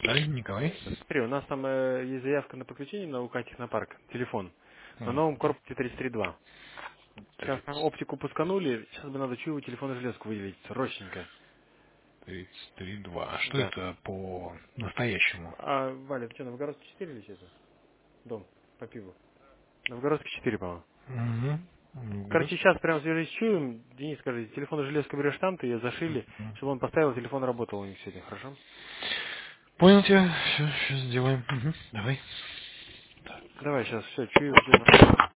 Да, Николай? Смотри, у нас там есть заявка на подключение на УК Технопарк, телефон, на новом корпусе 32. Сейчас там оптику пусканули, сейчас бы надо чью телефонную железку выделить, срочненько. 33.2. А что Да. это по настоящему? А, Валя, ты что, Новгородский 4 или что это? Дом, по пиву. Новгородский 4, по-моему. Угу. Короче, сейчас прямо свяжись с Чуем. Денис, скажи, телефонную железку берешь там, ты ее зашили, чтобы он поставил, телефон работал у них сегодня, хорошо? Понял тебя. Все, сейчас сделаем. Давай. Давай сейчас, все, Чуем, ждем.